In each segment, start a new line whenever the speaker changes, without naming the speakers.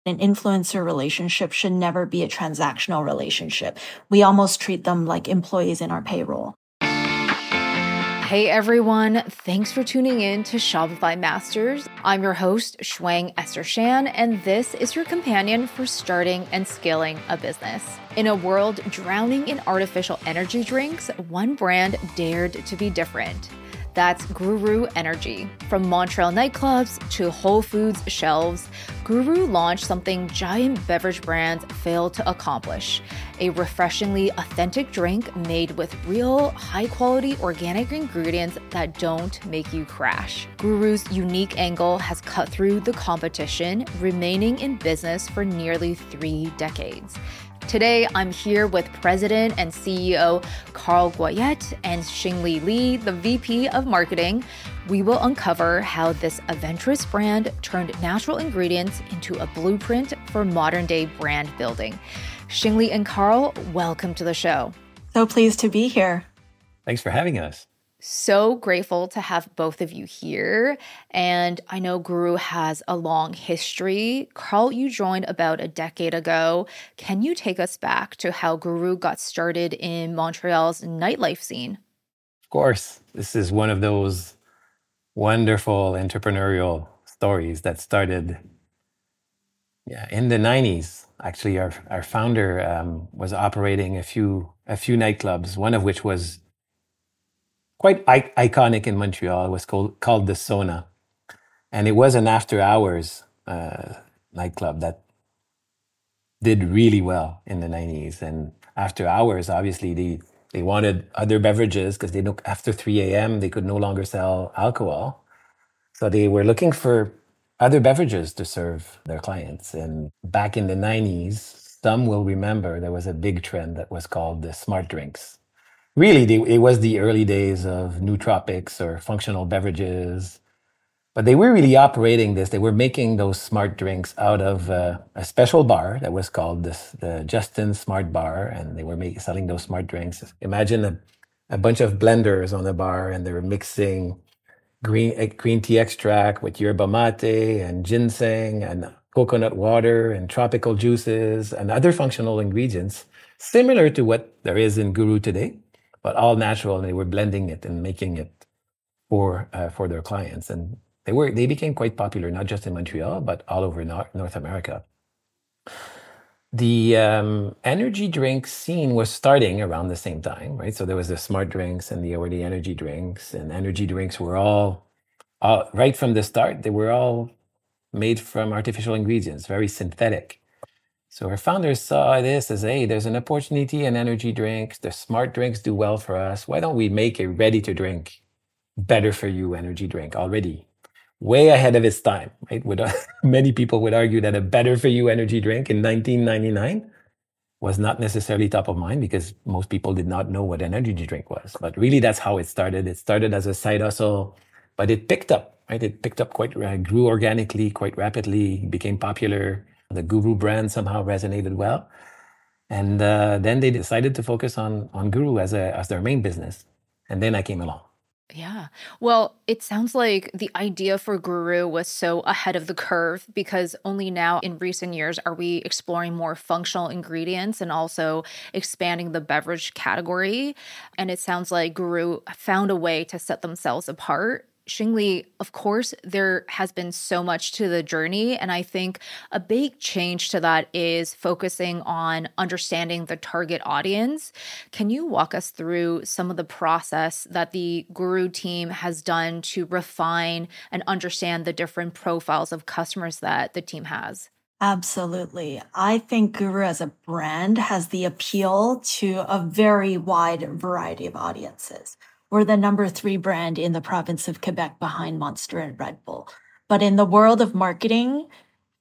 an influencer relationship should never be a transactional relationship. We almost treat them like employees in our payroll.
Hey everyone, thanks for tuning in to Shopify Masters. I'm your host, Shuang Esther Shan, and this is your companion for starting and scaling a business. In a world drowning in artificial energy drinks, one brand dared to be different. That's GURU Energy. From Montreal nightclubs to Whole Foods shelves, GURU launched something giant beverage brands failed to accomplish: a refreshingly authentic drink made with real, high-quality organic ingredients that don't make you crash. GURU's unique angle has cut through the competition, remaining in business for nearly 3 decades. Today, I'm here with President and CEO Carl Goyette and Xingli Li, the VP of Marketing. We will uncover how this adventurous brand turned natural ingredients into a blueprint for modern-day brand building. Xingli and Carl, welcome to the show.
So pleased to be here.
Thanks for having us.
So grateful to have both of you here. And I know GURU has a long history. Carl, you joined about a decade ago. Can you take us back to how GURU got started in Montreal's nightlife scene?
Of course. This is one of those wonderful entrepreneurial stories that started in the 90s. Actually, our founder was operating a few nightclubs, one of which was quite iconic in Montreal. It was called the Sona. And it was an after-hours nightclub that did really well in the 90s. And after hours, obviously, they wanted other beverages because they look after 3 a.m., they could no longer sell alcohol. So they were looking for other beverages to serve their clients. And back in the 90s, some will remember there was a big trend that was called the smart drinks. Really, it was the early days of nootropics or functional beverages. But they were really operating this. They were making those smart drinks out of a special bar that was called the Justin Smart Bar. And they were selling those smart drinks. Imagine a bunch of blenders on the bar, and they were mixing green tea extract with yerba mate and ginseng and coconut water and tropical juices and other functional ingredients, similar to what there is in GURU today, but all natural. And they were blending it and making it for their clients. And they became quite popular, not just in Montreal, but all over North America. The energy drink scene was starting around the same time, right? So there was the smart drinks and the already energy drinks, and energy drinks were all right from the start. They were all made from artificial ingredients, very synthetic. So our founders saw this as, hey, there's an opportunity in energy drinks. The smart drinks do well for us. Why don't we make a ready-to-drink, better-for-you energy drink already? Way ahead of its time, right? Many people would argue that a better-for-you energy drink in 1999 was not necessarily top of mind because most people did not know what an energy drink was. But really, that's how it started. It started as a side hustle, but it picked up, right? It picked up grew organically, quite rapidly, became popular. The GURU brand somehow resonated well. And then they decided to focus on GURU as their main business. And then I came along.
Yeah. Well, it sounds like the idea for GURU was so ahead of the curve because only now in recent years are we exploring more functional ingredients and also expanding the beverage category. And it sounds like GURU found a way to set themselves apart. Xingli, of course, there has been so much to the journey, and I think a big change to that is focusing on understanding the target audience. Can you walk us through some of the process that the GURU team has done to refine and understand the different profiles of customers that the team has?
Absolutely. I think GURU as a brand has the appeal to a very wide variety of audiences. We're the number 3 brand in the province of Quebec behind Monster and Red Bull. But in the world of marketing,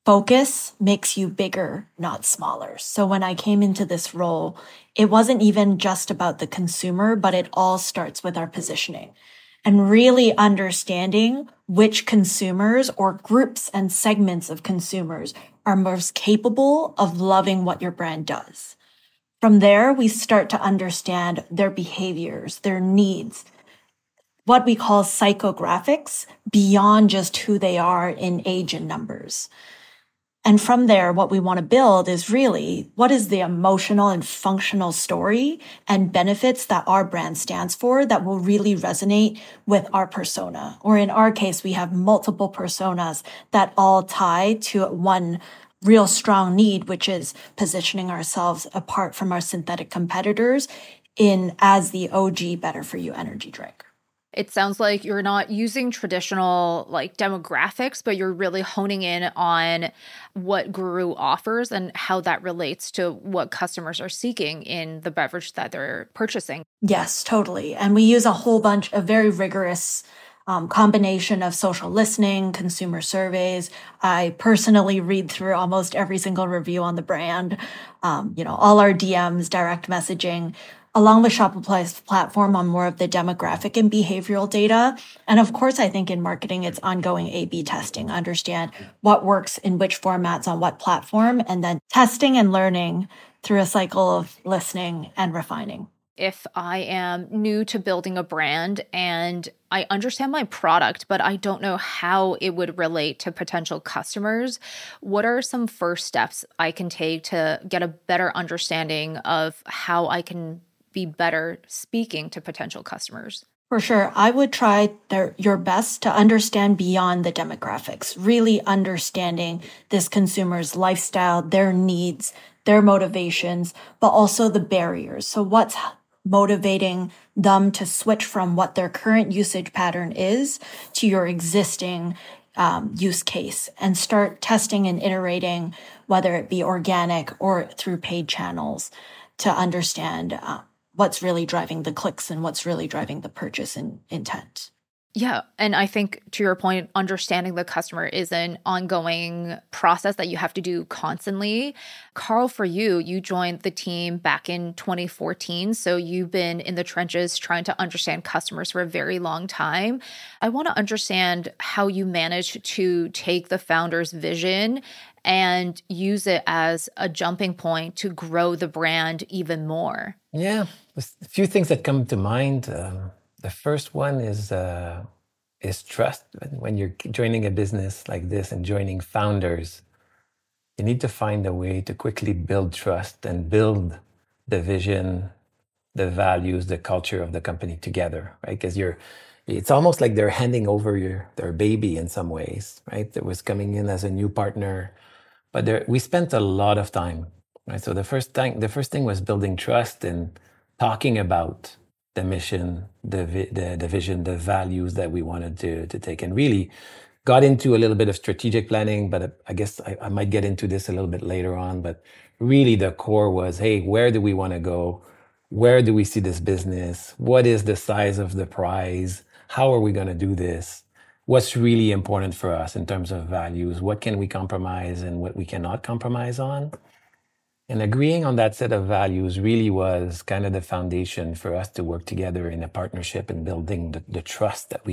focus makes you bigger, not smaller. So when I came into this role, it wasn't even just about the consumer, but it all starts with our positioning and really understanding which consumers or groups and segments of consumers are most capable of loving what your brand does. From there, we start to understand their behaviors, their needs, what we call psychographics beyond just who they are in age and numbers. And from there, what we want to build is really what is the emotional and functional story and benefits that our brand stands for that will really resonate with our persona. Or in our case, we have multiple personas that all tie to one real strong need, which is positioning ourselves apart from our synthetic competitors in as the OG better for you energy drink.
It sounds like you're not using traditional like demographics, but you're really honing in on what Guru offers and how that relates to what customers are seeking in the beverage that they're purchasing.
Yes, totally. And we use a whole bunch of very rigorous combination of social listening, consumer surveys. I personally read through almost every single review on the brand, all our DMs, direct messaging, along with Shopify's platform on more of the demographic and behavioral data. And of course, I think in marketing, it's ongoing A/B testing, understand what works in which formats on what platform, and then testing and learning through a cycle of listening and refining.
If I am new to building a brand and I understand my product, but I don't know how it would relate to potential customers, what are some first steps I can take to get a better understanding of how I can be better speaking to potential customers?
For sure. I would try your best to understand beyond the demographics, really understanding this consumer's lifestyle, their needs, their motivations, but also the barriers. So what's motivating them to switch from what their current usage pattern is to your existing use case, and start testing and iterating, whether it be organic or through paid channels, to understand what's really driving the clicks and what's really driving the purchase intent.
Yeah. And I think to your point, understanding the customer is an ongoing process that you have to do constantly. Carl, for you, you joined the team back in 2014. So you've been in the trenches trying to understand customers for a very long time. I want to understand how you managed to take the founder's vision and use it as a jumping point to grow the brand even more.
Yeah, there's a few things that come to mind. The first one is trust. When you're joining a business like this and joining founders, you need to find a way to quickly build trust and build the vision, the values, the culture of the company together, right? Because it's almost like they're handing over their baby in some ways, right? That was coming in as a new partner, but we spent a lot of time, right? So the first thing was building trust and talking about the mission, the vision, the values that we wanted to take, and really got into a little bit of strategic planning, but I guess I might get into this a little bit later on. But really the core was, hey, where do we want to go? Where do we see this business? What is the size of the prize? How are we going to do this? What's really important for us in terms of values? What can we compromise and what we cannot compromise on? And agreeing on that set of values really was kind of the foundation for us to work together in a partnership and building the trust that we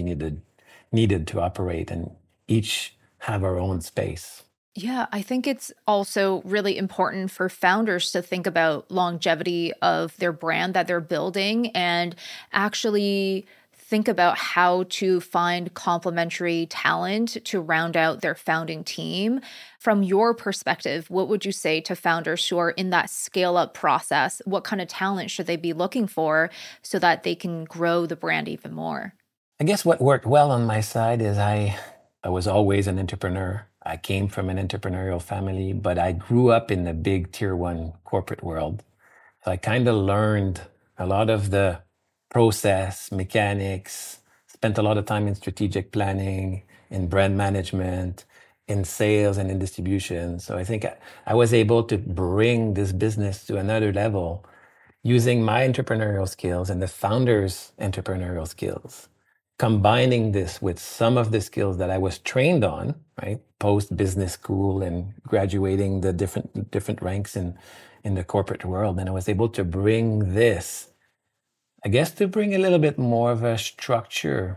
needed to operate and each have our own space.
Yeah, I think it's also really important for founders to think about longevity of their brand that they're building and actually think about how to find complementary talent to round out their founding team. From your perspective, what would you say to founders who are in that scale-up process? What kind of talent should they be looking for so that they can grow the brand even more?
I guess what worked well on my side is I was always an entrepreneur. I came from an entrepreneurial family, but I grew up in the big tier 1 corporate world. So I kind of learned a lot of the process, mechanics, spent a lot of time in strategic planning, in brand management, in sales and in distribution. So I think I was able to bring this business to another level using my entrepreneurial skills and the founder's entrepreneurial skills, combining this with some of the skills that I was trained on, right? Post business school and graduating the different ranks in the corporate world. And I was able to bring this, I guess, to bring a little bit more of a structure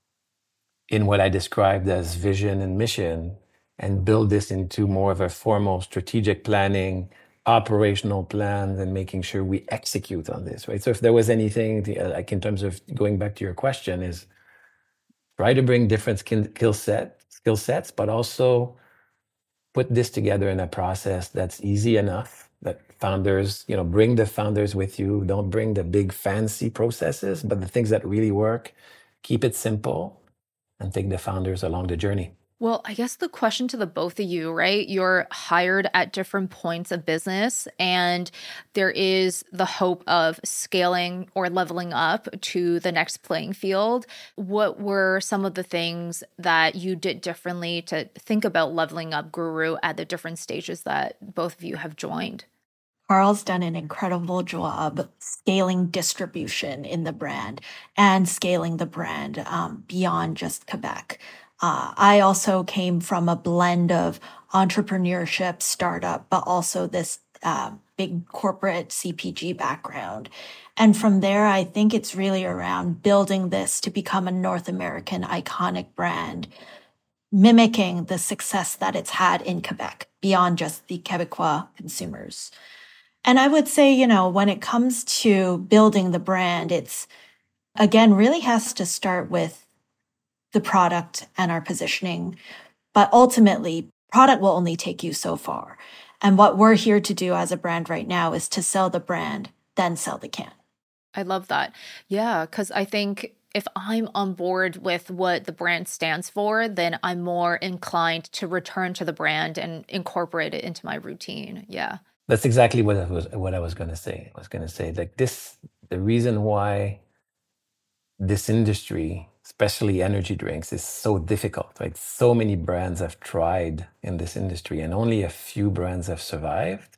in what I described as vision and mission, and build this into more of a formal strategic planning, operational plans, and making sure we execute on this, right? So if there was anything, like in terms of going back to your question, is try to bring different skill sets, but also put this together in a process that's easy enough that founders, bring the founders with you. Don't bring the big fancy processes, but the things that really work, keep it simple and take the founders along the journey.
Well, I guess the question to the both of you, right? You're hired at different points of business, and there is the hope of scaling or leveling up to the next playing field. What were some of the things that you did differently to think about leveling up GURU at the different stages that both of you have joined?
Carl's done an incredible job scaling distribution in the brand and scaling the brand beyond just Quebec. I also came from a blend of entrepreneurship, startup, but also this big corporate CPG background. And from there, I think it's really around building this to become a North American iconic brand, mimicking the success that it's had in Quebec beyond just the Quebecois consumers. And I would say, when it comes to building the brand, it's, again, really has to start with the product and our positioning. But ultimately, product will only take you so far. And what we're here to do as a brand right now is to sell the brand, then sell the can.
I love that. Yeah, because I think if I'm on board with what the brand stands for, then I'm more inclined to return to the brand and incorporate it into my routine. Yeah.
That's exactly what I was going to say. I was going to say like this, the reason why this industry, especially energy drinks, is so difficult, right? So many brands have tried in this industry and only a few brands have survived.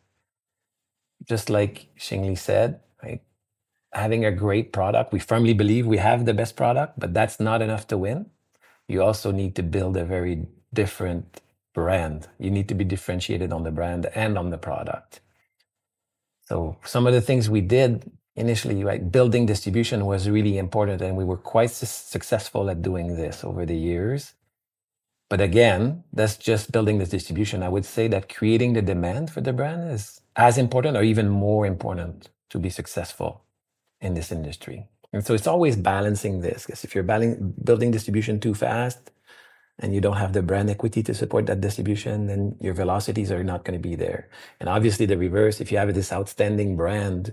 Just like Xingli said, right? Having a great product, we firmly believe we have the best product, but that's not enough to win. You also need to build a very different brand. You need to be differentiated on the brand and on the product. So some of the things we did initially, right, building distribution was really important, and we were quite successful at doing this over the years. But again, that's just building the distribution. I would say that creating the demand for the brand is as important or even more important to be successful in this industry. And so it's always balancing this, because if you're building distribution too fast and you don't have the brand equity to support that distribution, then your velocities are not going to be there. And obviously the reverse, if you have this outstanding brand,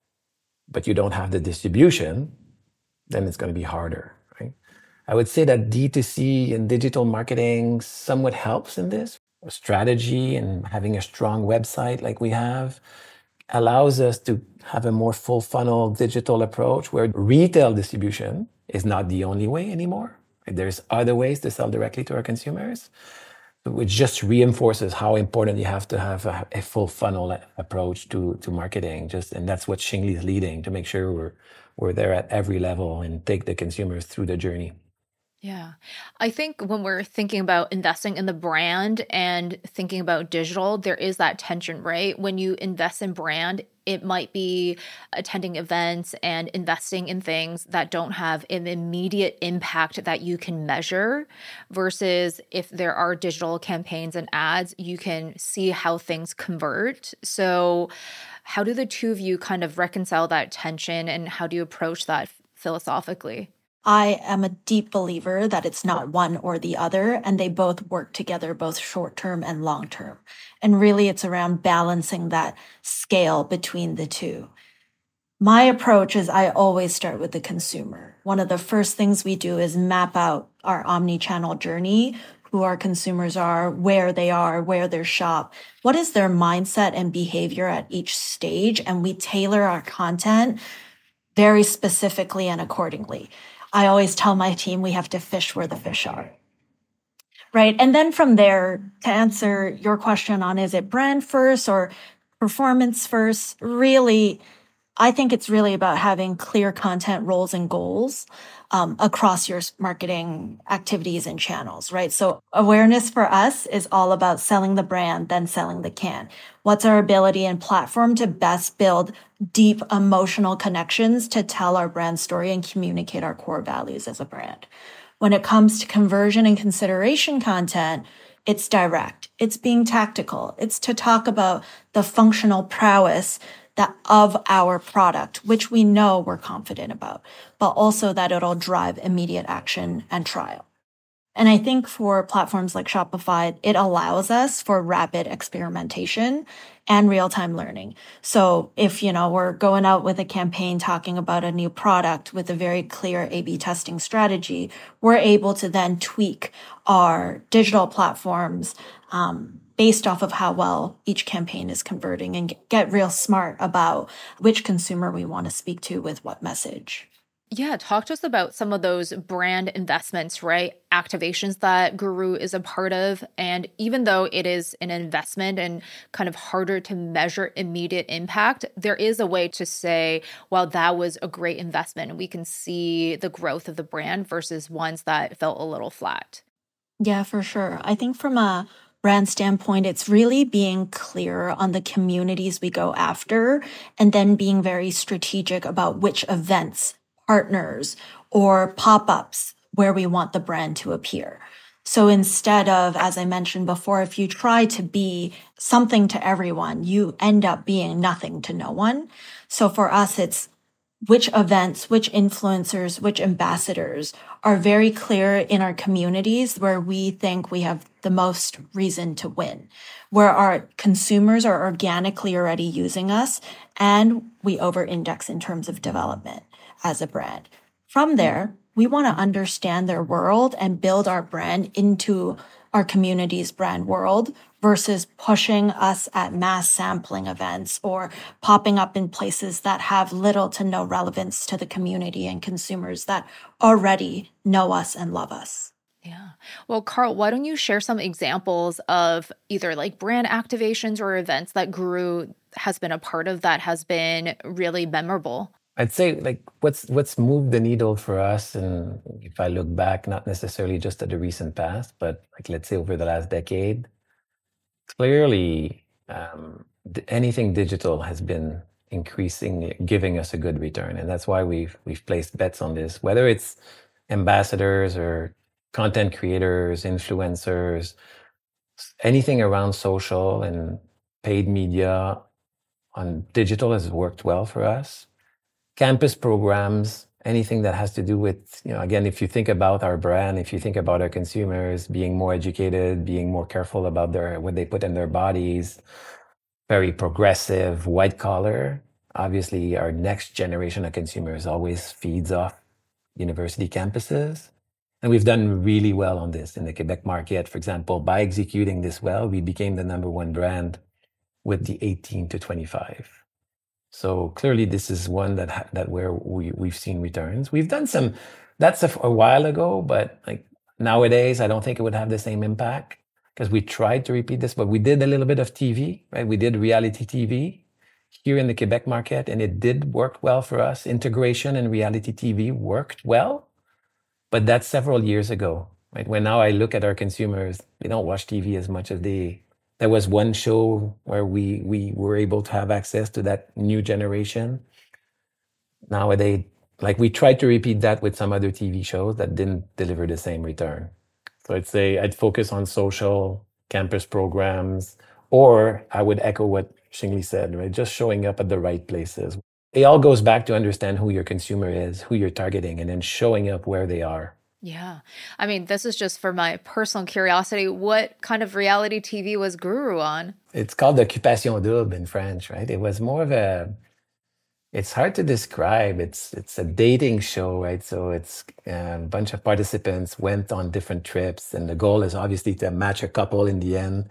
but you don't have the distribution, then it's going to be harder, right? I would say that D2C and digital marketing somewhat helps in this. Strategy and having a strong website like we have allows us to have a more full funnel digital approach where retail distribution is not the only way anymore. There's other ways to sell directly to our consumers, which just reinforces how important you have to have a full funnel approach to marketing. And that's what Xingli is leading, to make sure we're there at every level and take the consumers through the journey.
Yeah. I think when we're thinking about investing in the brand and thinking about digital, there is that tension, right? When you invest in brand, it might be attending events and investing in things that don't have an immediate impact that you can measure, versus if there are digital campaigns and ads, you can see how things convert. So how do the two of you kind of reconcile that tension, and how do you approach that philosophically?
I am a deep believer that it's not one or the other, and they both work together, both short-term and long-term. And really, it's around balancing that scale between the two. My approach is I always start with the consumer. One of the first things we do is map out our omni-channel journey, who our consumers are, where they shop, what is their mindset and behavior at each stage, and we tailor our content very specifically and accordingly. I always tell my team we have to fish where the fish are, right? And then from there, to answer your question on is it brand first or performance first, really, I think it's really about having clear content roles and goals across your marketing activities and channels, right? So awareness for us is all about selling the brand, then selling the can. What's our ability and platform to best build deep emotional connections to tell our brand story and communicate our core values as a brand? When it comes to conversion and consideration content, it's direct. It's being tactical. It's to talk about the functional prowess of our product, which we know we're confident about, but also that it'll drive immediate action and trial. And I think for platforms like Shopify, it allows us for rapid experimentation and real-time learning. So if, we're going out with a campaign talking about a new product with a very clear A/B testing strategy, we're able to then tweak our digital platforms based off of how well each campaign is converting and get real smart about which consumer we want to speak to with what message.
Yeah, talk to us about some of those brand investments, right? Activations that Guru is a part of. And even though it is an investment and kind of harder to measure immediate impact, there is a way to say, well, that was a great investment. And we can see the growth of the brand versus ones that felt a little flat.
Yeah, for sure. I think from a brand standpoint, it's really being clear on the communities we go after and then being very strategic about which events, partners, or pop-ups where we want the brand to appear. So instead of, as I mentioned before, if you try to be something to everyone, you end up being nothing to no one. So for us, it's which events, which influencers, which ambassadors are very clear in our communities where we think we have the most reason to win, where our consumers are organically already using us and we over-index in terms of development as a brand. From there, we want to understand their world and build our brand into our community's brand world versus pushing us at mass sampling events or popping up in places that have little to no relevance to the community and consumers that already know us and love us.
Yeah. Well, Carl, why don't you share some examples of either like brand activations or events that Guru has been a part of that has been really memorable?
I'd say like what's moved the needle for us, and if I look back, not necessarily just at the recent past, but like let's say over the last decade, clearly anything digital has been increasingly giving us a good return, and that's why we've placed bets on this. Whether it's ambassadors or content creators, influencers, anything around social and paid media on digital has worked well for us. Campus programs, anything that has to do with, again, if you think about our brand, if you think about our consumers being more educated, being more careful about what they put in their bodies, very progressive, white collar. Obviously, our next generation of consumers always feeds off university campuses. And we've done really well on this in the Quebec market. For example, by executing this well, we became the number one brand with the 18 to 25. So clearly, this is one that where we've seen returns. We've done some. That's a while ago, but like nowadays, I don't think it would have the same impact because we tried to repeat this, but we did a little bit of TV, right? We did reality TV here in the Quebec market, and it did work well for us. Integration and reality TV worked well, but that's several years ago, right? When now I look at our consumers, they don't watch TV as much as they. There was one show where we were able to have access to that new generation. Nowadays, like we tried to repeat that with some other TV shows that didn't deliver the same return. So I'd say I'd focus on social campus programs, or I would echo what Xingli said, right? Just showing up at the right places. It all goes back to understand who your consumer is, who you're targeting, and then showing up where they are.
Yeah. I mean, this is just for my personal curiosity. What kind of reality TV was Guru on?
It's called Occupation Double in French, right? It was more of it's hard to describe. It's a dating show, right? So it's a bunch of participants went on different trips, and the goal is obviously to match a couple in the end.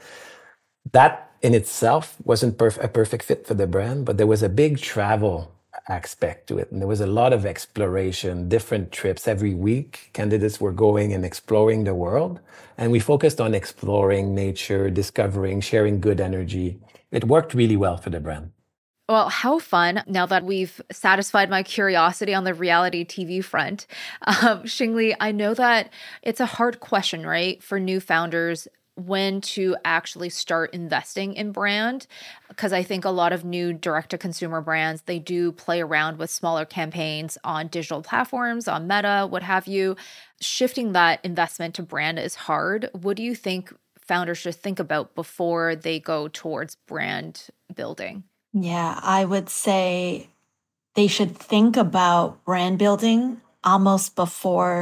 That in itself wasn't a perfect fit for the brand, but there was a big travel aspect to it. And there was a lot of exploration, different trips every week. Candidates were going and exploring the world. And we focused on exploring nature, discovering, sharing good energy. It worked really well for the brand.
Well, how fun, now that we've satisfied my curiosity on the reality TV front. Xingli, I know that it's a hard question, right, for new founders when to actually start investing in brand, because I think a lot of new direct-to-consumer brands, they do play around with smaller campaigns on digital platforms, on Meta, what have you. Shifting that investment to brand is hard. What do you think founders should think about before they go towards brand building?
Yeah, I would say they should think about brand building almost before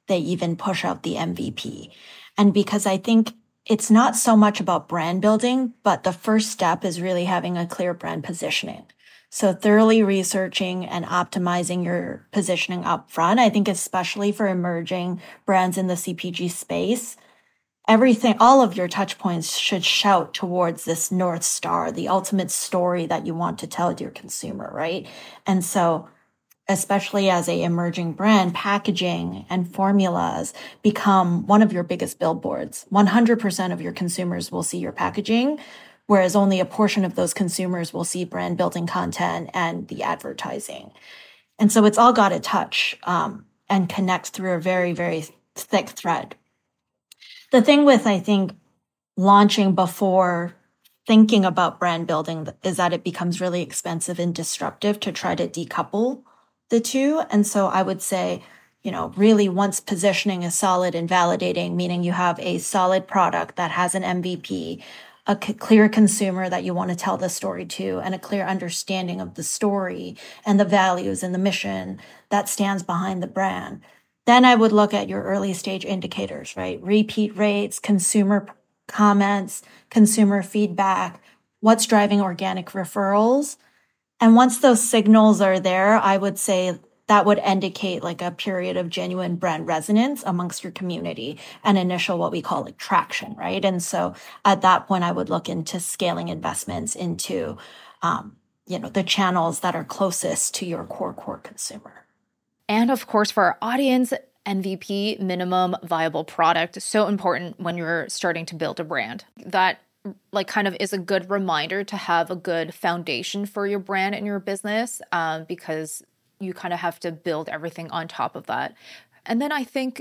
they even push out the MVP. And because I think it's not so much about brand building, but the first step is really having a clear brand positioning. So thoroughly researching and optimizing your positioning up front. I think especially for emerging brands in the CPG space, everything, all of your touch points should shout towards this North Star, the ultimate story that you want to tell your consumer, right? And so especially as a emerging brand, packaging and formulas become one of your biggest billboards. 100% of your consumers will see your packaging, whereas only a portion of those consumers will see brand building content and the advertising. And so it's all got to touch and connect through a very, very thick thread. The thing with, I think, launching before thinking about brand building is that it becomes really expensive and disruptive to try to decouple the two. And so I would say, really once positioning is solid and validating, meaning you have a solid product that has an MVP, a clear consumer that you want to tell the story to, and a clear understanding of the story and the values and the mission that stands behind the brand. Then I would look at your early stage indicators, right? Repeat rates, consumer comments, consumer feedback, what's driving organic referrals. And once those signals are there, I would say that would indicate like a period of genuine brand resonance amongst your community and initial what we call like traction, right? And so at that point, I would look into scaling investments into, the channels that are closest to your core consumer.
And of course, for our audience, MVP, minimum viable product, so important when you're starting to build a brand. That kind of is a good reminder to have a good foundation for your brand and your business, because you kind of have to build everything on top of that. And then I think,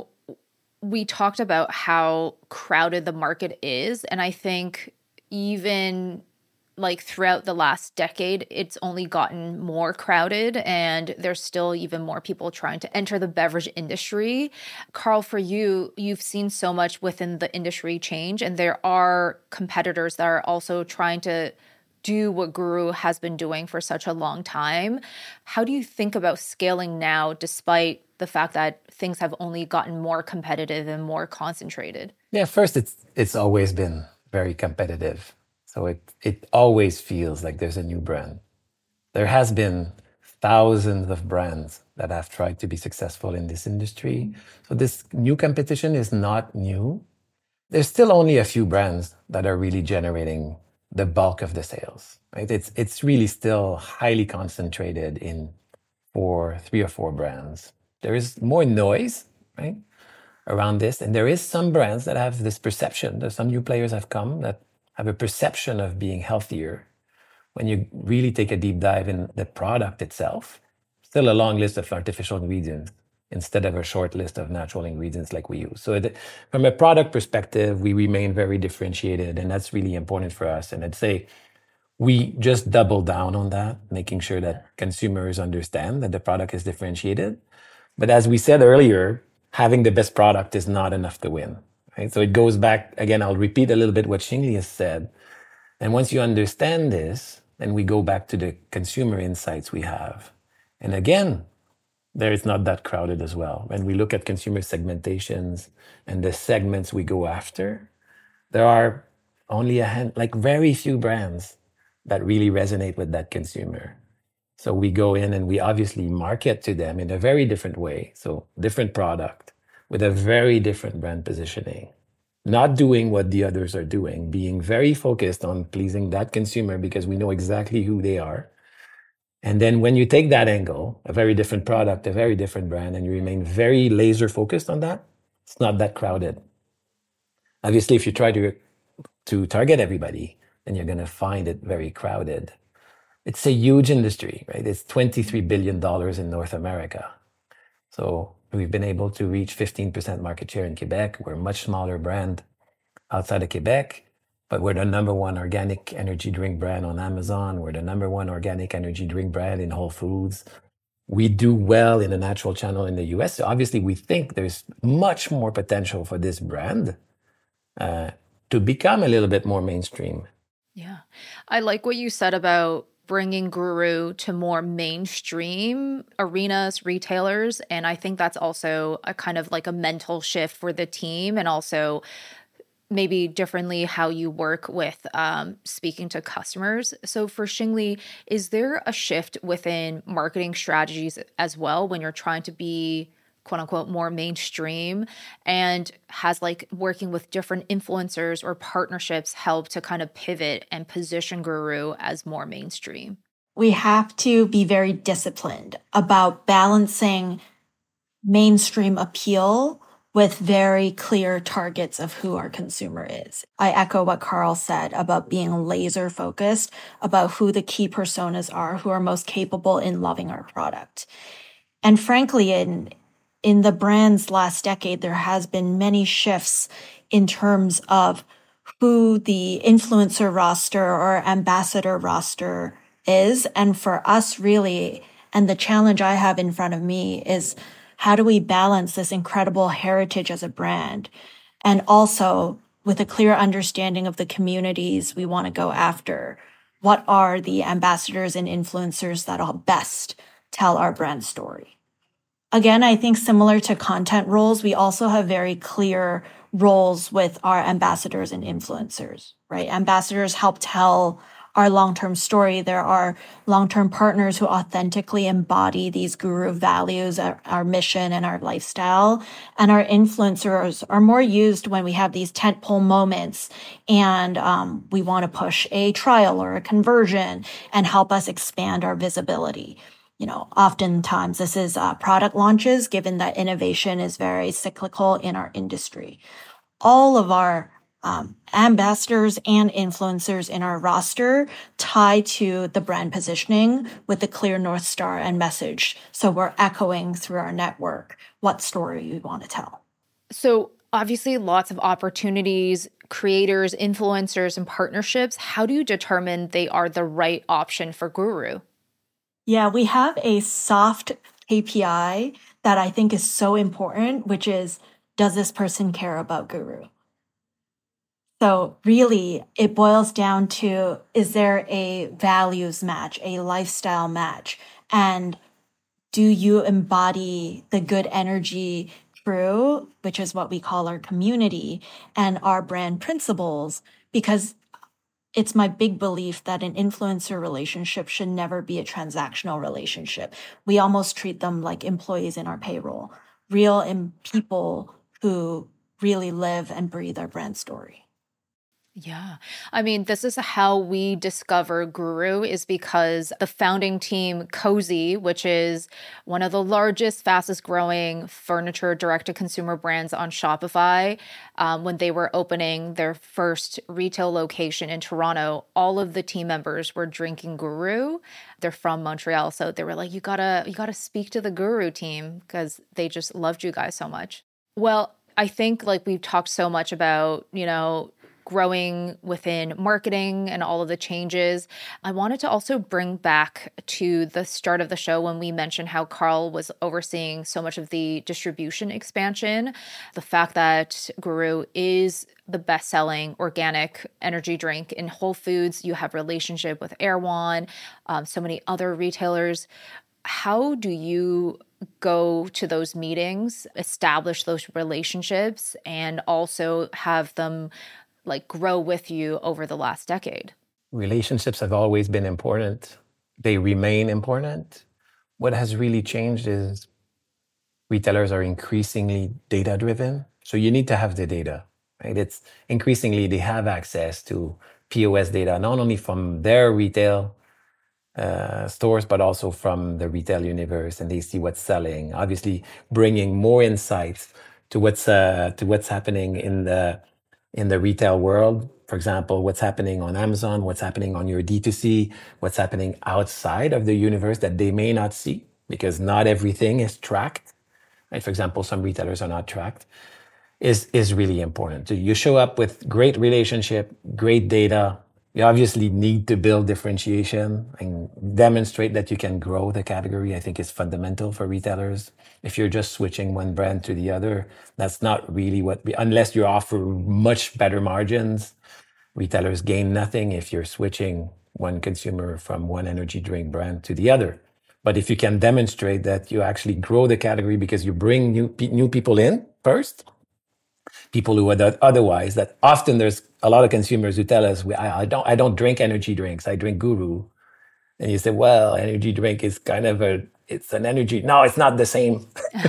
we talked about how crowded the market is. And I think even throughout the last decade, it's only gotten more crowded, and there's still even more people trying to enter the beverage industry. Carl, for you, you've seen so much within the industry change, and there are competitors that are also trying to do what GURU has been doing for such a long time. How do you think about scaling now, despite the fact that things have only gotten more competitive and more concentrated?
Yeah, first, it's always been very competitive. So it always feels like there's a new brand. There has been thousands of brands that have tried to be successful in this industry. So this new competition is not new. There's still only a few brands that are really generating the bulk of the sales, right? It's really still highly concentrated in 3 or 4 brands. There is more noise, right, around this. And there is some brands that have this perception. There's some new players have come that have a perception of being healthier. When you really take a deep dive in the product itself, still a long list of artificial ingredients instead of a short list of natural ingredients like we use. So from a product perspective, we remain very differentiated, and that's really important for us. And I'd say we just double down on that, making sure that consumers understand that the product is differentiated. But as we said earlier, having the best product is not enough to win. Right? So it goes back, again, I'll repeat a little bit what Xingli has said. And once you understand this, then we go back to the consumer insights we have. And again, there is not that crowded as well. When we look at consumer segmentations and the segments we go after, there are only very few brands that really resonate with that consumer. So we go in and we obviously market to them in a very different way. So different product with a very different brand positioning, not doing what the others are doing, being very focused on pleasing that consumer because we know exactly who they are. And then when you take that angle, a very different product, a very different brand, and you remain very laser focused on that, it's not that crowded. Obviously, if you try to target everybody, then you're going to find it very crowded. It's a huge industry, right? It's $23 billion in North America. So we've been able to reach 15% market share in Quebec. We're a much smaller brand outside of Quebec, but we're the number 1 organic energy drink brand on Amazon. We're the number 1 organic energy drink brand in Whole Foods. We do well in the natural channel in the US. So obviously we think there's much more potential for this brand to become a little bit more mainstream.
Yeah. I like what you said about bringing Guru to more mainstream arenas, retailers. And I think that's also a kind of like a mental shift for the team, and also maybe differently how you work with speaking to customers. So for Xingli, is there a shift within marketing strategies as well when you're trying to be quote unquote more mainstream? And has like working with different influencers or partnerships helped to kind of pivot and position Guru as more mainstream?
We have to be very disciplined about balancing mainstream appeal with very clear targets of who our consumer is. I echo what Carl said about being laser focused about who the key personas are who are most capable in loving our product. And frankly, in the brand's last decade, there has been many shifts in terms of who the influencer roster or ambassador roster is. And for us, really, and the challenge I have in front of me is, how do we balance this incredible heritage as a brand and also with a clear understanding of the communities we want to go after? What are the ambassadors and influencers that'll best tell our brand story? Again, I think similar to content roles, we also have very clear roles with our ambassadors and influencers, right? Ambassadors help tell our long-term story. There are long-term partners who authentically embody these Guru values, our mission and our lifestyle. And our influencers are more used when we have these tentpole moments and we want to push a trial or a conversion and help us expand our visibility. Oftentimes this is product launches, given that innovation is very cyclical in our industry. All of our ambassadors and influencers in our roster tie to the brand positioning with a clear North Star and message. So we're echoing through our network what story we want to tell.
So obviously lots of opportunities, creators, influencers, and partnerships. How do you determine they are the right option for Guru?
Yeah, we have a soft KPI that I think is so important, which is, does this person care about Guru? So really, it boils down to, is there a values match, a lifestyle match? And do you embody the good energy crew, which is what we call our community, and our brand principles? Because it's my big belief that an influencer relationship should never be a transactional relationship. We almost treat them like employees in our payroll, real people who really live and breathe our brand story.
Yeah. I mean, this is how we discover Guru, is because the founding team, Cozy, which is one of the largest, fastest growing furniture direct-to-consumer brands on Shopify, when they were opening their first retail location in Toronto, all of the team members were drinking Guru. They're from Montreal. So they were like, you gotta speak to the Guru team because they just loved you guys so much. Well, I think like we've talked so much about, growing within marketing and all of the changes. I wanted to also bring back to the start of the show when we mentioned how Carl was overseeing so much of the distribution expansion. The fact that Guru is the best-selling organic energy drink in Whole Foods. You have relationship with Erewhon, so many other retailers. How do you go to those meetings, establish those relationships, and also have them grow with you over the last decade?
Relationships have always been important. They remain important. What has really changed is retailers are increasingly data-driven. So you need to have the data, right? It's increasingly they have access to POS data, not only from their retail stores, but also from the retail universe, and they see what's selling. Obviously, bringing more insights to what's happening in the retail world. For example, what's happening on Amazon, what's happening on your D2C, what's happening outside of the universe that they may not see, because not everything is tracked. Right? For example, some retailers are not tracked, is really important. So you show up with great relationship, great data. You obviously need to build differentiation and demonstrate that you can grow the category. I think is fundamental for retailers. If you're just switching one brand to the other, that's not really unless you offer much better margins, retailers gain nothing if you're switching one consumer from one energy drink brand to the other. But if you can demonstrate that you actually grow the category because you bring new people in first, people who would otherwise, that often there's a lot of consumers who tell us, I don't drink energy drinks, I drink Guru. And you say, well, energy drink is kind of it's an energy. No, it's not the same.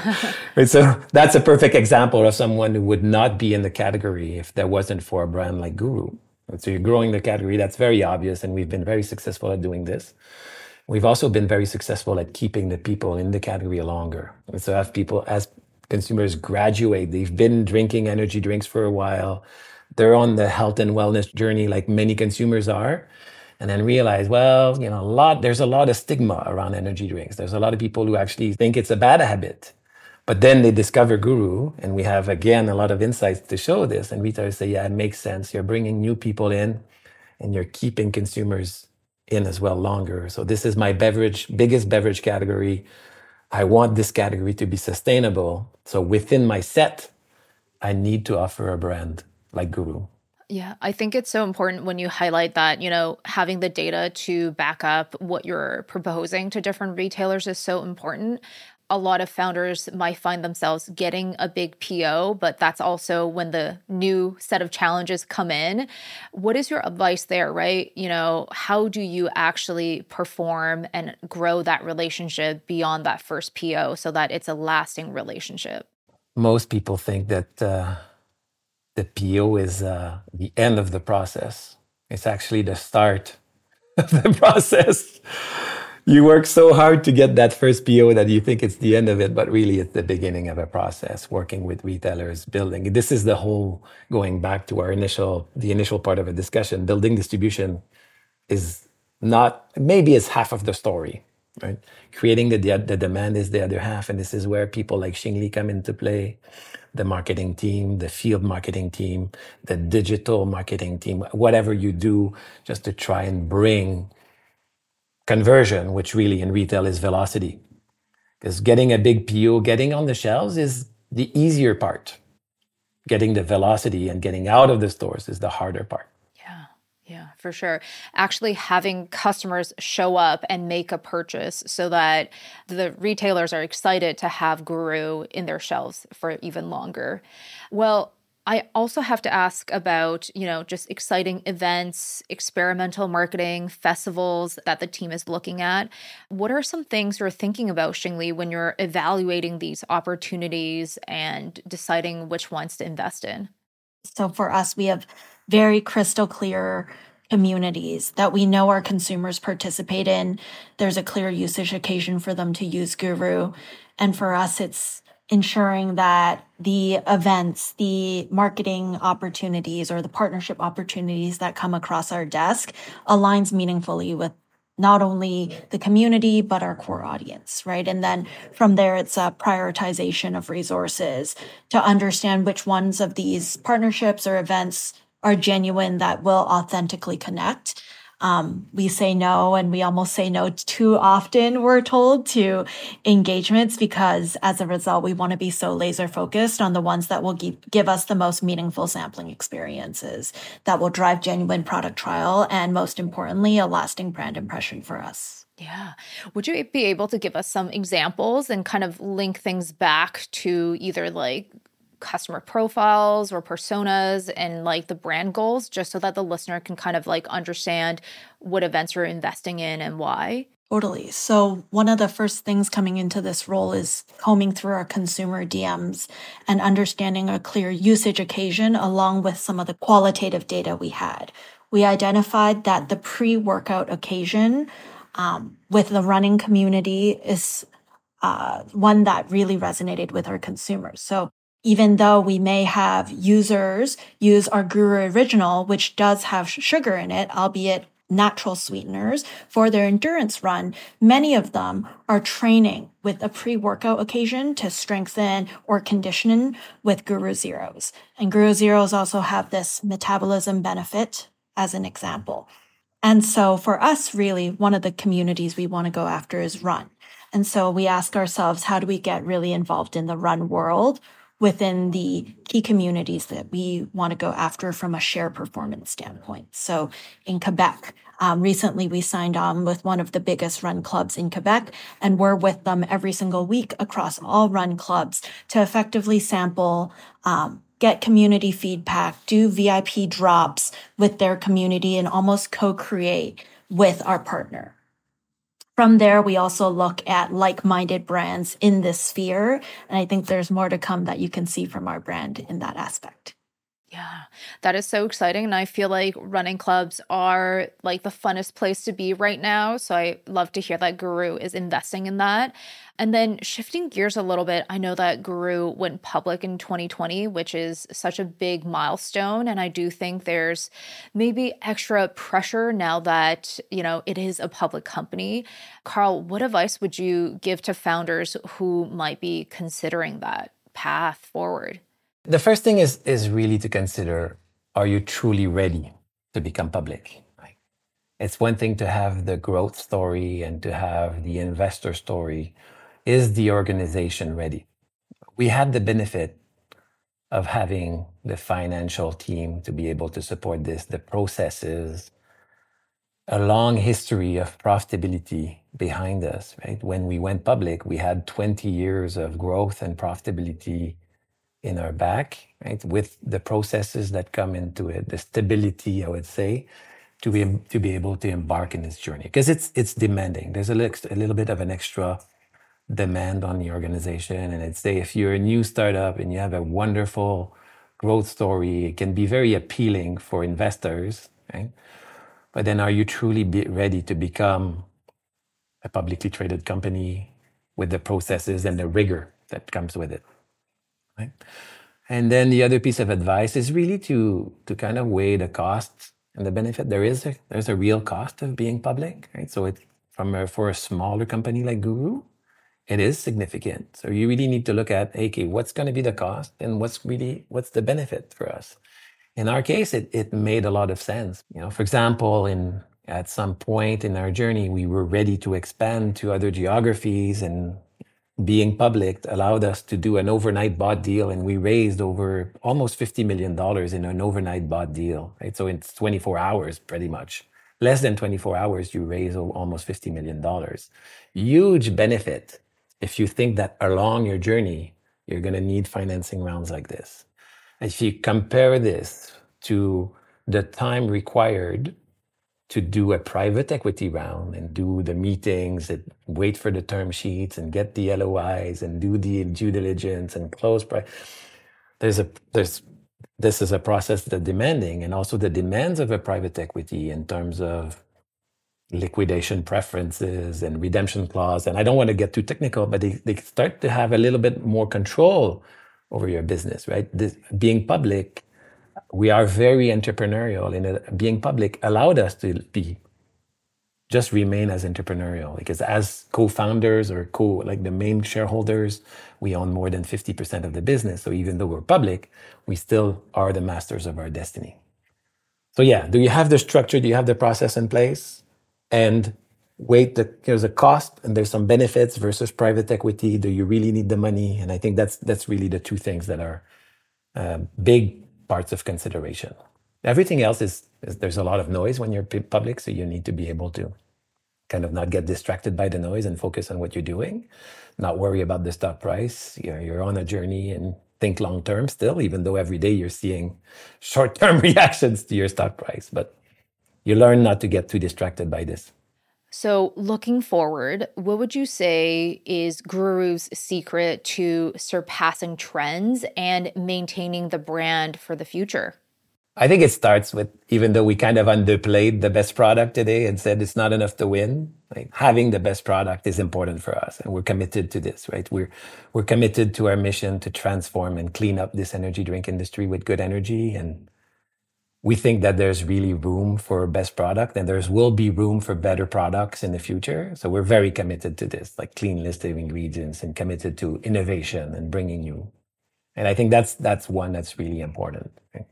So that's a perfect example of someone who would not be in the category if there wasn't for a brand like Guru. And so you're growing the category. That's very obvious. And we've been very successful at doing this. We've also been very successful at keeping the people in the category longer. And so as consumers graduate, they've been drinking energy drinks for a while. They're on the health and wellness journey like many consumers are. And then realize, well, there's a lot of stigma around energy drinks. There's a lot of people who actually think it's a bad habit. But then they discover Guru, and we have, again, a lot of insights to show this. And retailers say, yeah, it makes sense. You're bringing new people in, and you're keeping consumers in as well longer. So this is my biggest beverage category. I want this category to be sustainable. So within my set, I need to offer a brand like Guru.
Yeah, I think it's so important when you highlight that, having the data to back up what you're proposing to different retailers is so important. A lot of founders might find themselves getting a big PO, but that's also when the new set of challenges come in. What is your advice there, right? How do you actually perform and grow that relationship beyond that first PO so that it's a lasting relationship?
Most people think that the PO is the end of the process. It's actually the start of the process. You work so hard to get that first PO that you think it's the end of it, but really it's the beginning of a process, working with retailers, building. This is the whole, going back to the initial part of a discussion, building distribution is not, maybe it's half of the story, right? Creating the demand is the other half. And this is where people like Xingli come into play. The marketing team, the field marketing team, the digital marketing team, whatever you do just to try and bring conversion, which really in retail is velocity. Because getting a big PO, getting on the shelves is the easier part. Getting the velocity and getting out of the stores is the harder part.
Yeah, for sure. Actually having customers show up and make a purchase so that the retailers are excited to have Guru in their shelves for even longer. Well, I also have to ask about, just exciting events, experimental marketing, festivals that the team is looking at. What are some things you're thinking about, Xingli, when you're evaluating these opportunities and deciding which ones to invest in?
So for us, we have very crystal clear communities that we know our consumers participate in. There's a clear usage occasion for them to use Guru. And for us, it's ensuring that the events, the marketing opportunities, or the partnership opportunities that come across our desk aligns meaningfully with not only the community, but our core audience, right? And then from there, it's a prioritization of resources to understand which ones of these partnerships or events are genuine that will authentically connect. We say no, and we almost say no too often, we're told, to engagements, because as a result, we want to be so laser focused on the ones that will give us the most meaningful sampling experiences, that will drive genuine product trial, and most importantly, a lasting brand impression for us.
Yeah. Would you be able to give us some examples and kind of link things back to either like customer profiles or personas and like the brand goals, just so that the listener can kind of like understand what events you're investing in and why?
Totally. So one of the first things coming into this role is combing through our consumer DMs and understanding a clear usage occasion along with some of the qualitative data we had. We identified that the pre-workout occasion with the running community is one that really resonated with our consumers. So even though we may have users use our Guru Original, which does have sugar in it, albeit natural sweeteners, for their endurance run, many of them are training with a pre-workout occasion to strengthen or condition with Guru Zeros. And Guru Zeros also have this metabolism benefit as an example. And so for us, really, one of the communities we want to go after is run. And so we ask ourselves, how do we get really involved in the run world? within the key communities that we want to go after from a share performance standpoint. So in Quebec, recently we signed on with one of the biggest run clubs in Quebec, and we're with them every single week across all run clubs to effectively sample, get community feedback, do VIP drops with their community, and almost co-create with our partner. From there, we also look at like-minded brands in this sphere, and I think there's more to come that you can see from our brand in that aspect.
Yeah, that is so exciting. And I feel like running clubs are like the funnest place to be right now. So I love to hear that Guru is investing in that. And then shifting gears a little bit, I know that Guru went public in 2020, which is such a big milestone. And I do think there's maybe extra pressure now that, it is a public company. Carl, what advice would you give to founders who might be considering that path forward?
The first thing is really to consider, are you truly ready to become public? Right? It's one thing to have the growth story and to have the investor story. Is the organization ready? We had the benefit of having the financial team to be able to support this, the processes, a long history of profitability behind us, right? When we went public, we had 20 years of growth and profitability in our back, right? With the processes that come into it, the stability, I would say, to be able to embark in this journey, because it's demanding. There's a little bit of an extra demand on the organization, and I'd say if you're a new startup and you have a wonderful growth story, it can be very appealing for investors, right? But then, are you truly ready to become a publicly traded company with the processes and the rigor that comes with it? Right? And then the other piece of advice is really to kind of weigh the costs and the benefit. There's a real cost of being public, right? So for a smaller company like Guru, it is significant. So you really need to look at, okay, what's going to be the cost and what's the benefit for us? In our case, it made a lot of sense. For example, at some point in our journey, we were ready to expand to other geographies, and being public allowed us to do an overnight bought deal, and we raised over almost $50 million in an overnight bought deal, right? So it's 24 hours, pretty much. Less than 24 hours, you raise almost $50 million. Huge benefit if you think that along your journey, you're going to need financing rounds like this. If you compare this to the time required to do a private equity round and do the meetings and wait for the term sheets and get the LOIs and do the due diligence and close price. This is a process that's demanding, and also the demands of a private equity in terms of liquidation preferences and redemption clause. And I don't want to get too technical, but they start to have a little bit more control over your business, right? Being public, we are very entrepreneurial, and being public allowed us to just remain as entrepreneurial, because as co-founders or like the main shareholders, we own more than 50% of the business. So even though we're public, we still are the masters of our destiny. So yeah, do you have the structure? Do you have the process in place? And there's a cost and there's some benefits versus private equity. Do you really need the money? And I think that's really the two things that are big parts of consideration. Everything else is there's a lot of noise when you're public, so you need to be able to kind of not get distracted by the noise and focus on what you're doing, not worry about the stock price. You're on a journey and think long term still, even though every day you're seeing short-term reactions to your stock price. But you learn not to get too distracted by this.
So looking forward, what would you say is Guru's secret to surpassing trends and maintaining the brand for the future?
I think it starts with, even though we kind of underplayed the best product today and said it's not enough to win, like having the best product is important for us. And we're committed to this, right? We're committed to our mission to transform and clean up this energy drink industry with good energy. And we think that there's really room for best product, and will be room for better products in the future. So we're very committed to this, like clean list of ingredients, and committed to innovation and bringing new. And I think that's one that's really important. Right?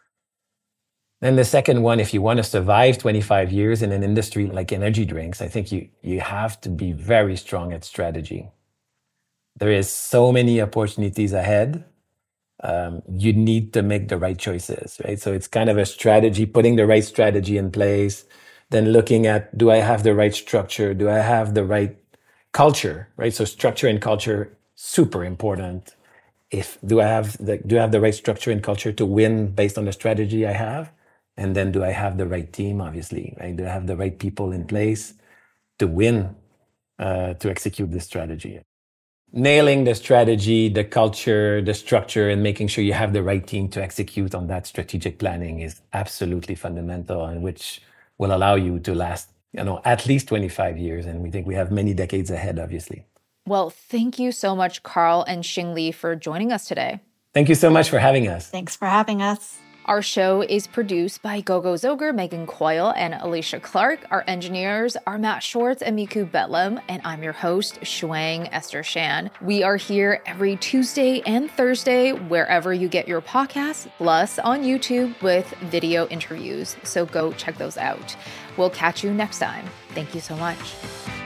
Then the second one, if you want to survive 25 years in an industry like energy drinks, I think you have to be very strong at strategy. There is so many opportunities ahead, you need to make the right choices, right? So it's kind of a strategy, putting the right strategy in place, then looking at, do I have the right structure? Do I have the right culture, right? So structure and culture, super important. Do I have the right structure and culture to win based on the strategy I have? And then do I have the right team, obviously, right? Do I have the right people in place to win, to execute this strategy? Nailing the strategy, the culture, the structure, and making sure you have the right team to execute on that strategic planning is absolutely fundamental, and which will allow you to last, at least 25 years. And we think we have many decades ahead, obviously.
Well, thank you so much, Carl and Xing Li, for joining us today.
Thank you so much for having us.
Thanks for having us.
Our show is produced by Gogo Zoger, Megan Coyle, and Alicia Clark. Our engineers are Matt Schwartz and Miku Betlam, and I'm your host, Shuang Esther Shan. We are here every Tuesday and Thursday, wherever you get your podcasts, plus on YouTube with video interviews. So go check those out. We'll catch you next time. Thank you so much.